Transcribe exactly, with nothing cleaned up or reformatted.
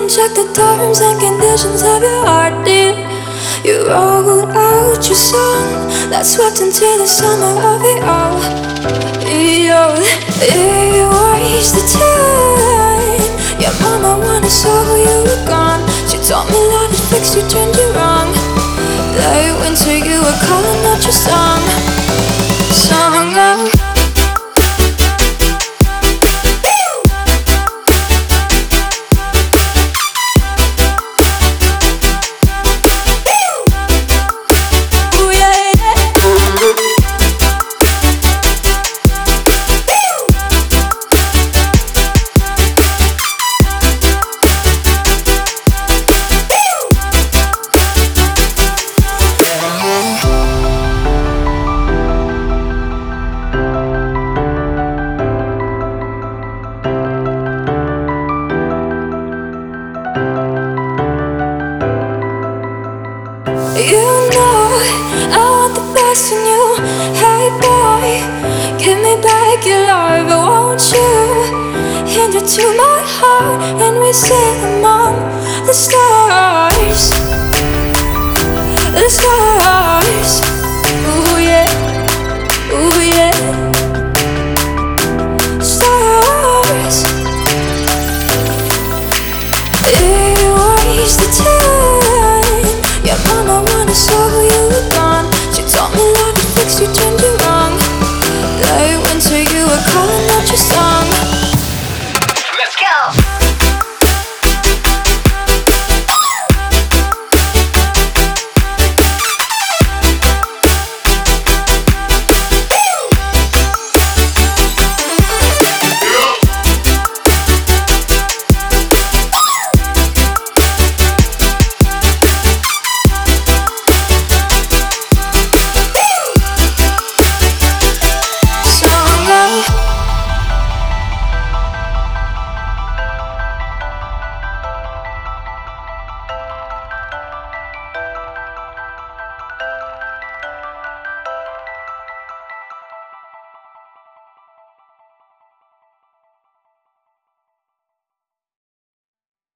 check the terms and conditions of your heart, dear. You wrote out your song that swept into the summer of it all. Yo, you waste the time. Your mama wanna saw you were gone. She told me love is fixed, you turned you wrong. That winter you were calling out your song. Song of you know I want the best in you. Hey boy, give me back your love, won't you? Hand it to my heart and we sing among the stars.